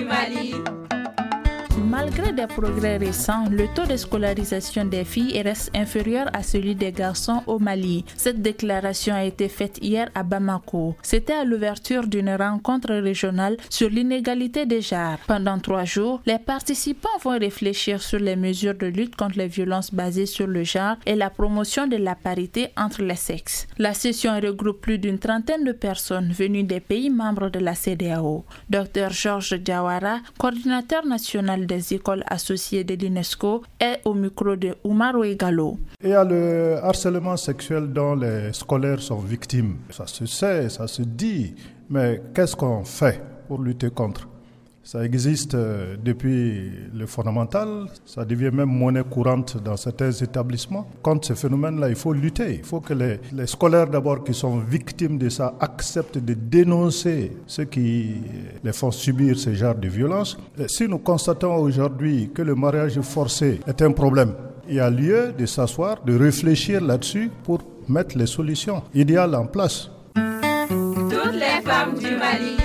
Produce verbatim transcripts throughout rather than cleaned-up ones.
du Mali. Malgré des progrès récents, le taux de scolarisation des filles reste inférieur à celui des garçons au Mali. Cette déclaration a été faite hier à Bamako. C'était à l'ouverture d'une rencontre régionale sur l'inégalité des genres. Pendant trois jours, les participants vont réfléchir sur les mesures de lutte contre les violences basées sur le genre et la promotion de la parité entre les sexes. La session regroupe plus d'une trentaine de personnes venues des pays membres de la C D A O. Docteur Georges Diawara, coordinateur national des écoles associées de l'UNESCO, est au micro de Oumaro Egalo. Il y a le harcèlement sexuel dont les scolaires sont victimes. Ça se sait, ça se dit, mais qu'est-ce qu'on fait pour lutter contre ? Ça existe depuis le fondamental, ça devient même monnaie courante dans certains établissements. Contre ce phénomène-là, il faut lutter. Il faut que les, les scolaires d'abord qui sont victimes de ça acceptent de dénoncer ceux qui les font subir ce genre de violence. Et si nous constatons aujourd'hui que le mariage forcé est un problème, il y a lieu de s'asseoir, de réfléchir là-dessus pour mettre les solutions idéales en place. Toutes les femmes du Mali.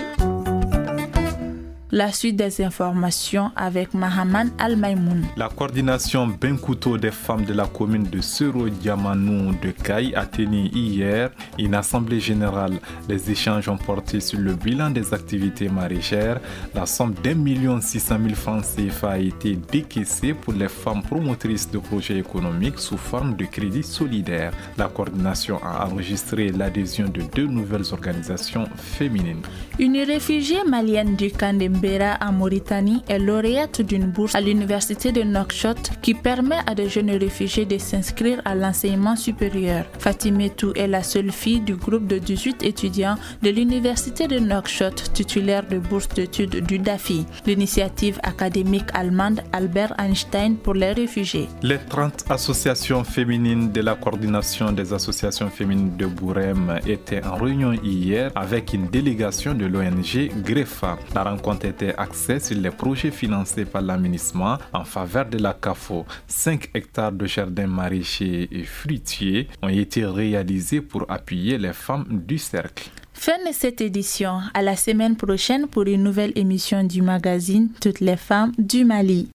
La suite des informations avec Mahaman Al-Maïmoun. La coordination Benkouto des femmes de la commune de Sero-Diamanou de Caille a tenu hier une assemblée générale. Les échanges ont porté sur le bilan des activités maraîchères. La somme d'un million six cent mille francs C F A a été décaissée pour les femmes promotrices de projets économiques sous forme de crédit solidaire. La coordination a enregistré l'adhésion de deux nouvelles organisations féminines. Une réfugiée malienne du camp de Mbera en Mauritanie est lauréate d'une bourse à l'université de Nouakchott qui permet à de jeunes réfugiés de s'inscrire à l'enseignement supérieur. Fatimetou est la seule fille du groupe de dix-huit étudiants de l'université de Nouakchott titulaire de bourse d'études du DAFI, l'initiative académique allemande Albert Einstein pour les réfugiés. Les trente associations féminines de la coordination des associations féminines de Bourem étaient en réunion hier avec une délégation de l'O N G Grefa. La rencontre était axée sur les projets financés par l'aménagement en faveur de la C A F O. cinq hectares de jardins maraîchers et fruitiers ont été réalisés pour appuyer les femmes du cercle. Fin de cette édition. À la semaine prochaine pour une nouvelle émission du magazine Toutes les femmes du Mali.